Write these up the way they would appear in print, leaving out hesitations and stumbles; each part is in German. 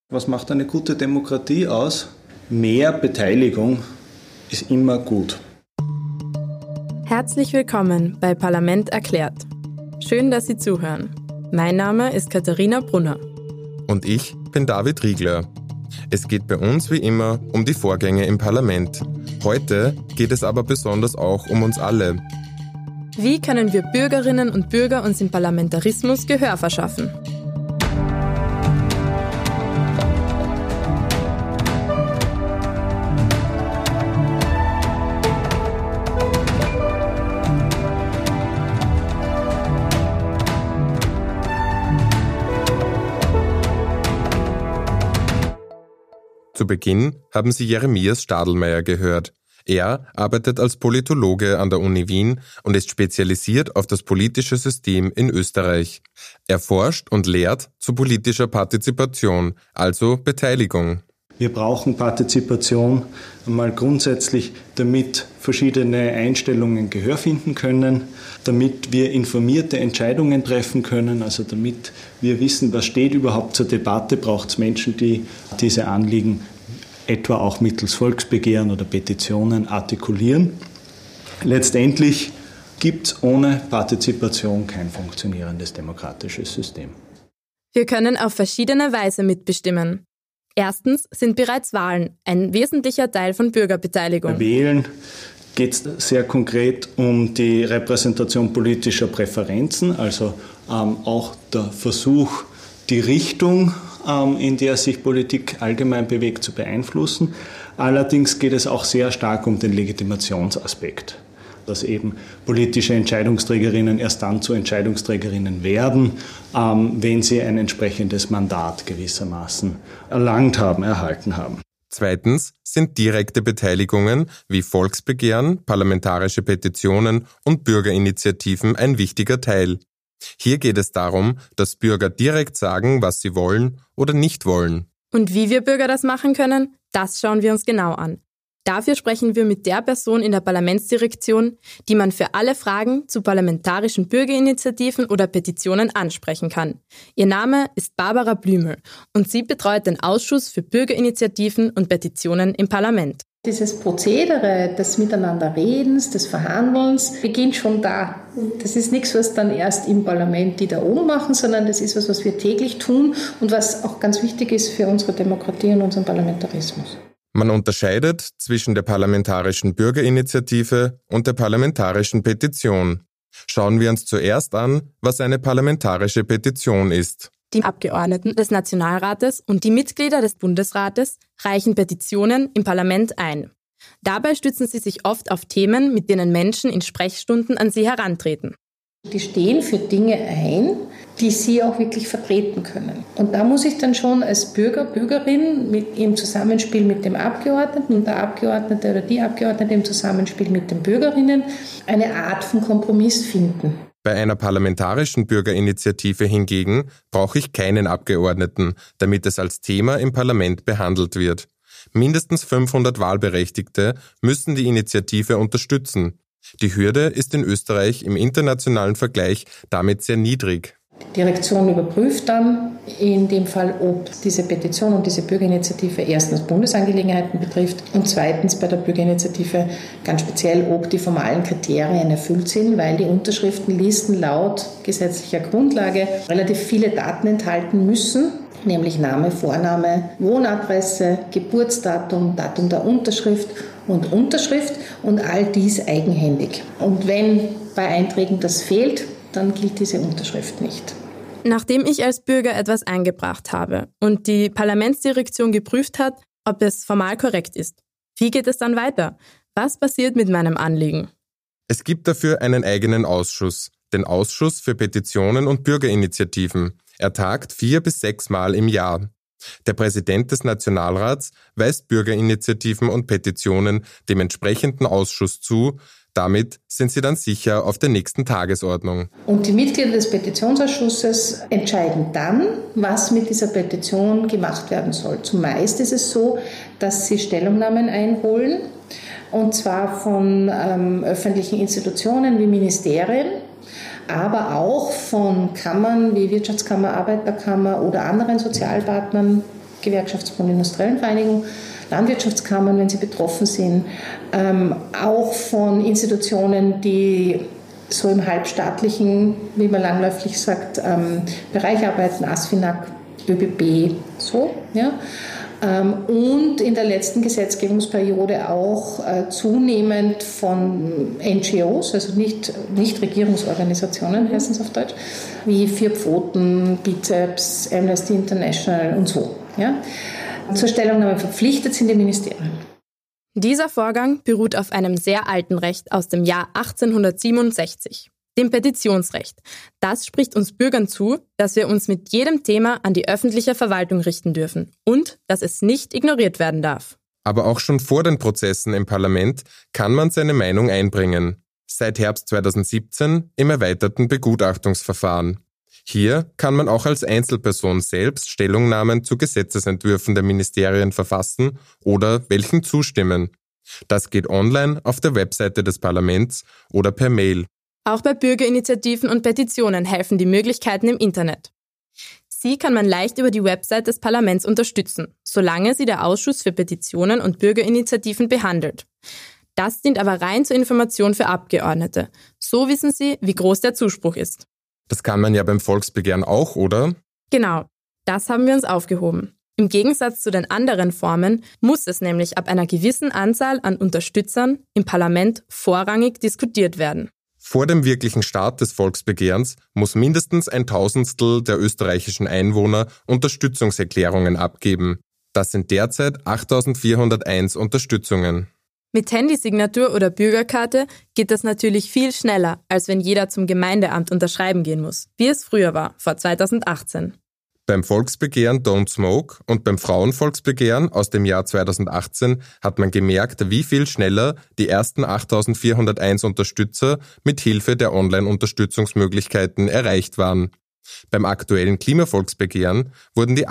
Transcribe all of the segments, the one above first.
Was macht eine gute Demokratie aus? Mehr Beteiligung ist immer gut. Herzlich willkommen bei Parlament erklärt. Schön, dass Sie zuhören. Mein Name ist Katharina Brunner. Und ich bin David Riegler. Es geht bei uns wie immer um die Vorgänge im Parlament. Heute geht es aber besonders auch um uns alle. Wie können wir Bürgerinnen und Bürger uns im Parlamentarismus Gehör verschaffen? Zu Beginn haben Sie Jeremias Stadelmeier gehört. Er arbeitet als Politologe an der Uni Wien und ist spezialisiert auf das politische System in Österreich. Er forscht und lehrt zu politischer Partizipation, also Beteiligung. Wir brauchen Partizipation einmal grundsätzlich, damit verschiedene Einstellungen Gehör finden können, damit wir informierte Entscheidungen treffen können, also damit wir wissen, was steht überhaupt zur Debatte, braucht es Menschen, die diese Anliegen etwa auch mittels Volksbegehren oder Petitionen artikulieren. Letztendlich gibt es ohne Partizipation kein funktionierendes demokratisches System. Wir können auf verschiedene Weise mitbestimmen. Erstens sind bereits Wahlen ein wesentlicher Teil von Bürgerbeteiligung. Bei Wählen geht es sehr konkret um die Repräsentation politischer Präferenzen, also auch der Versuch, die Richtung, in der sich Politik allgemein bewegt, zu beeinflussen. Allerdings geht es auch sehr stark um den Legitimationsaspekt, dass eben politische Entscheidungsträgerinnen erst dann zu Entscheidungsträgerinnen werden, wenn sie ein entsprechendes Mandat gewissermaßen erhalten haben. Zweitens sind direkte Beteiligungen wie Volksbegehren, parlamentarische Petitionen und Bürgerinitiativen ein wichtiger Teil. Hier geht es darum, dass Bürger direkt sagen, was sie wollen oder nicht wollen. Und wie wir Bürger das machen können, das schauen wir uns genau an. Dafür sprechen wir mit der Person in der Parlamentsdirektion, die man für alle Fragen zu parlamentarischen Bürgerinitiativen oder Petitionen ansprechen kann. Ihr Name ist Barbara Blümel und sie betreut den Ausschuss für Bürgerinitiativen und Petitionen im Parlament. Dieses Prozedere des Miteinanderredens, des Verhandelns beginnt schon da. Das ist nichts, was dann erst im Parlament die da oben machen, sondern das ist was wir täglich tun und was auch ganz wichtig ist für unsere Demokratie und unseren Parlamentarismus. Man unterscheidet zwischen der parlamentarischen Bürgerinitiative und der parlamentarischen Petition. Schauen wir uns zuerst an, was eine parlamentarische Petition ist. Die Abgeordneten des Nationalrates und die Mitglieder des Bundesrates reichen Petitionen im Parlament ein. Dabei stützen sie sich oft auf Themen, mit denen Menschen in Sprechstunden an sie herantreten. Die stehen für Dinge ein, die sie auch wirklich vertreten können. Und da muss ich dann schon als Bürger, Bürgerin im Zusammenspiel mit dem Abgeordneten und der Abgeordnete oder die Abgeordnete im Zusammenspiel mit den Bürgerinnen eine Art von Kompromiss finden. Bei einer parlamentarischen Bürgerinitiative hingegen brauche ich keinen Abgeordneten, damit es als Thema im Parlament behandelt wird. Mindestens 500 Wahlberechtigte müssen die Initiative unterstützen. Die Hürde ist in Österreich im internationalen Vergleich damit sehr niedrig. Die Direktion überprüft dann in dem Fall, ob diese Petition und diese Bürgerinitiative erstens Bundesangelegenheiten betrifft und zweitens bei der Bürgerinitiative ganz speziell, ob die formalen Kriterien erfüllt sind, weil die Unterschriftenlisten laut gesetzlicher Grundlage relativ viele Daten enthalten müssen, nämlich Name, Vorname, Wohnadresse, Geburtsdatum, Datum der Unterschrift und all dies eigenhändig. Und wenn bei Einträgen das fehlt, dann gilt diese Unterschrift nicht. Nachdem ich als Bürger etwas eingebracht habe und die Parlamentsdirektion geprüft hat, ob es formal korrekt ist, wie geht es dann weiter? Was passiert mit meinem Anliegen? Es gibt dafür einen eigenen Ausschuss, den Ausschuss für Petitionen und Bürgerinitiativen. Er tagt 4 bis 6 Mal im Jahr. Der Präsident des Nationalrats weist Bürgerinitiativen und Petitionen dem entsprechenden Ausschuss zu. Damit sind sie dann sicher auf der nächsten Tagesordnung. Und die Mitglieder des Petitionsausschusses entscheiden dann, was mit dieser Petition gemacht werden soll. Zumeist ist es so, dass sie Stellungnahmen einholen, und zwar von öffentlichen Institutionen wie Ministerien, aber auch von Kammern wie Wirtschaftskammer, Arbeiterkammer oder anderen Sozialpartnern, Gewerkschaftsbund, Industriellenvereinigung, Landwirtschaftskammern, wenn sie betroffen sind, auch von Institutionen, die so im halbstaatlichen, wie man langläufig sagt, Bereich arbeiten, ASFINAG, ÖBB, so, ja. Und in der letzten Gesetzgebungsperiode auch zunehmend von NGOs, also nicht Regierungsorganisationen, heißen es auf Deutsch, wie Vier Pfoten, Bizeps, Amnesty International und so. Ja. Zur Stellungnahme verpflichtet sind die Ministerien. Dieser Vorgang beruht auf einem sehr alten Recht aus dem Jahr 1867. Dem Petitionsrecht. Das spricht uns Bürgern zu, dass wir uns mit jedem Thema an die öffentliche Verwaltung richten dürfen und dass es nicht ignoriert werden darf. Aber auch schon vor den Prozessen im Parlament kann man seine Meinung einbringen. Seit Herbst 2017 im erweiterten Begutachtungsverfahren. Hier kann man auch als Einzelperson selbst Stellungnahmen zu Gesetzesentwürfen der Ministerien verfassen oder welchen zustimmen. Das geht online auf der Webseite des Parlaments oder per Mail. Auch bei Bürgerinitiativen und Petitionen helfen die Möglichkeiten im Internet. Sie kann man leicht über die Website des Parlaments unterstützen, solange sie der Ausschuss für Petitionen und Bürgerinitiativen behandelt. Das dient aber rein zur Information für Abgeordnete. So wissen sie, wie groß der Zuspruch ist. Das kann man ja beim Volksbegehren auch, oder? Genau, das haben wir uns aufgehoben. Im Gegensatz zu den anderen Formen muss es nämlich ab einer gewissen Anzahl an Unterstützern im Parlament vorrangig diskutiert werden. Vor dem wirklichen Start des Volksbegehrens muss mindestens 1/1000 der österreichischen Einwohner Unterstützungserklärungen abgeben. Das sind derzeit 8.401 Unterstützungen. Mit Handysignatur oder Bürgerkarte geht das natürlich viel schneller, als wenn jeder zum Gemeindeamt unterschreiben gehen muss, wie es früher war, vor 2018. Beim Volksbegehren Don't Smoke und beim Frauenvolksbegehren aus dem Jahr 2018 hat man gemerkt, wie viel schneller die ersten 8.401 Unterstützer mit Hilfe der Online-Unterstützungsmöglichkeiten erreicht waren. Beim aktuellen Klimavolksbegehren wurden die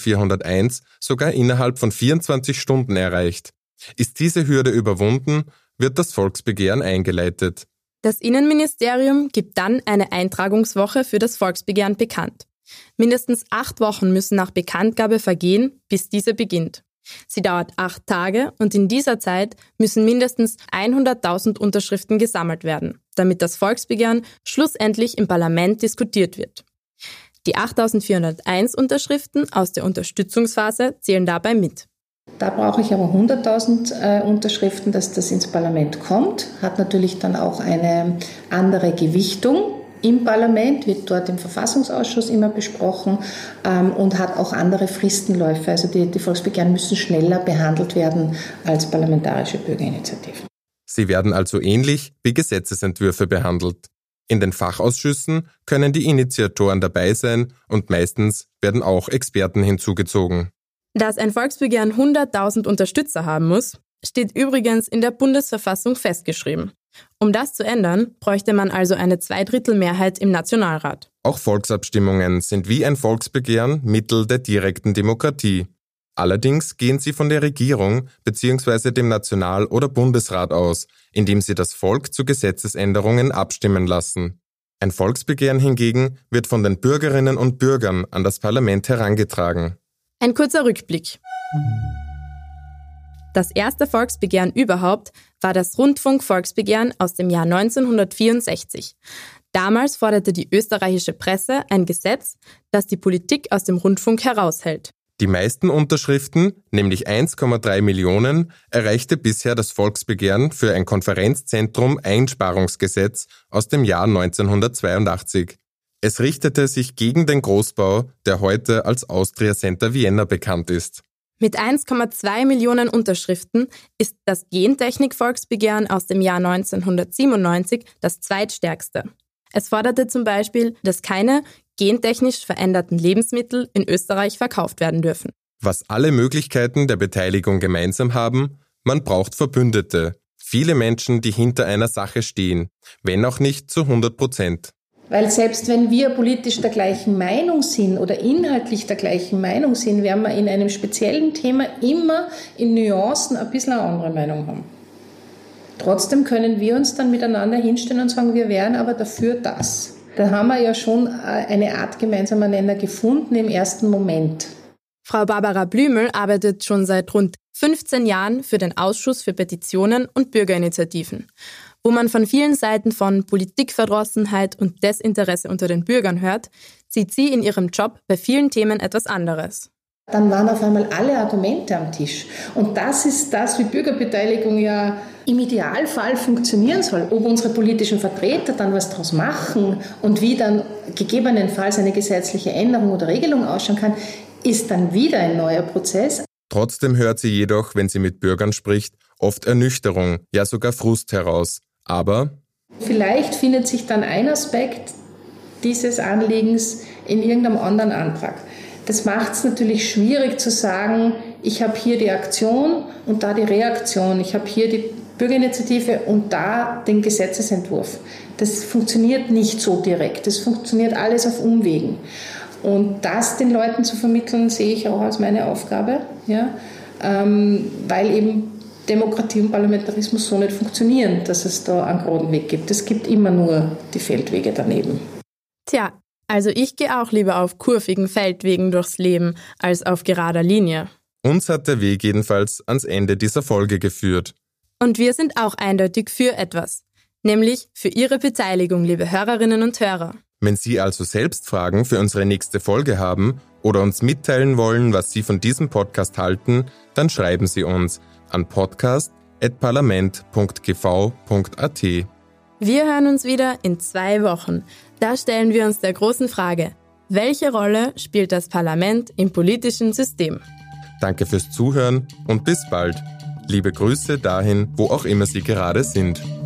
8.401 sogar innerhalb von 24 Stunden erreicht. Ist diese Hürde überwunden, wird das Volksbegehren eingeleitet. Das Innenministerium gibt dann eine Eintragungswoche für das Volksbegehren bekannt. Mindestens 8 Wochen müssen nach Bekanntgabe vergehen, bis diese beginnt. Sie dauert 8 Tage und in dieser Zeit müssen mindestens 100.000 Unterschriften gesammelt werden, damit das Volksbegehren schlussendlich im Parlament diskutiert wird. Die 8.401 Unterschriften aus der Unterstützungsphase zählen dabei mit. Da brauche ich aber 100.000 Unterschriften, dass das ins Parlament kommt. Hat natürlich dann auch eine andere Gewichtung im Parlament, wird dort im Verfassungsausschuss immer besprochen und hat auch andere Fristenläufe. Also die Volksbegehren müssen schneller behandelt werden als parlamentarische Bürgerinitiativen. Sie werden also ähnlich wie Gesetzesentwürfe behandelt. In den Fachausschüssen können die Initiatoren dabei sein und meistens werden auch Experten hinzugezogen. Dass ein Volksbegehren 100.000 Unterstützer haben muss, steht übrigens in der Bundesverfassung festgeschrieben. Um das zu ändern, bräuchte man also eine 2/3 im Nationalrat. Auch Volksabstimmungen sind wie ein Volksbegehren Mittel der direkten Demokratie. Allerdings gehen sie von der Regierung bzw. dem National- oder Bundesrat aus, indem sie das Volk zu Gesetzesänderungen abstimmen lassen. Ein Volksbegehren hingegen wird von den Bürgerinnen und Bürgern an das Parlament herangetragen. Ein kurzer Rückblick. Das erste Volksbegehren überhaupt war das Rundfunk-Volksbegehren aus dem Jahr 1964. Damals forderte die österreichische Presse ein Gesetz, das die Politik aus dem Rundfunk heraushält. Die meisten Unterschriften, nämlich 1,3 Millionen, erreichte bisher das Volksbegehren für ein Konferenzzentrum-Einsparungsgesetz aus dem Jahr 1982. Es richtete sich gegen den Großbau, der heute als Austria Center Vienna bekannt ist. Mit 1,2 Millionen Unterschriften ist das Gentechnik-Volksbegehren aus dem Jahr 1997 das zweitstärkste. Es forderte zum Beispiel, dass keine gentechnisch veränderten Lebensmittel in Österreich verkauft werden dürfen. Was alle Möglichkeiten der Beteiligung gemeinsam haben, man braucht Verbündete. Viele Menschen, die hinter einer Sache stehen, wenn auch nicht zu 100%. Weil selbst wenn wir politisch der gleichen Meinung sind oder inhaltlich der gleichen Meinung sind, werden wir in einem speziellen Thema immer in Nuancen ein bisschen eine andere Meinung haben. Trotzdem können wir uns dann miteinander hinstellen und sagen, wir wären aber dafür das. Da haben wir ja schon eine Art gemeinsamer Nenner gefunden im ersten Moment. Frau Barbara Blümel arbeitet schon seit rund 15 Jahren für den Ausschuss für Petitionen und Bürgerinitiativen, wo man von vielen Seiten von Politikverdrossenheit und Desinteresse unter den Bürgern hört, sieht sie in ihrem Job bei vielen Themen etwas anderes. Dann waren auf einmal alle Argumente am Tisch. Und das ist das, wie Bürgerbeteiligung ja im Idealfall funktionieren soll. Ob unsere politischen Vertreter dann was daraus machen und wie dann gegebenenfalls eine gesetzliche Änderung oder Regelung ausschauen kann, ist dann wieder ein neuer Prozess. Trotzdem hört sie jedoch, wenn sie mit Bürgern spricht, oft Ernüchterung, ja sogar Frust heraus. Aber vielleicht findet sich dann ein Aspekt dieses Anliegens in irgendeinem anderen Antrag. Das macht es natürlich schwierig zu sagen, ich habe hier die Aktion und da die Reaktion, ich habe hier die Bürgerinitiative und da den Gesetzesentwurf. Das funktioniert nicht so direkt, das funktioniert alles auf Umwegen. Und das den Leuten zu vermitteln, sehe ich auch als meine Aufgabe, ja, weil eben Demokratie und Parlamentarismus so nicht funktionieren, dass es da einen geraden Weg gibt. Es gibt immer nur die Feldwege daneben. Tja, also ich gehe auch lieber auf kurvigen Feldwegen durchs Leben als auf gerader Linie. Uns hat der Weg jedenfalls ans Ende dieser Folge geführt. Und wir sind auch eindeutig für etwas, nämlich für Ihre Beteiligung, liebe Hörerinnen und Hörer. Wenn Sie also selbst Fragen für unsere nächste Folge haben oder uns mitteilen wollen, was Sie von diesem Podcast halten, dann schreiben Sie uns an podcast@parlament.gv.at. Wir hören uns wieder in 2 Wochen. Da stellen wir uns der großen Frage: Welche Rolle spielt das Parlament im politischen System? Danke fürs Zuhören und bis bald. Liebe Grüße dahin, wo auch immer Sie gerade sind.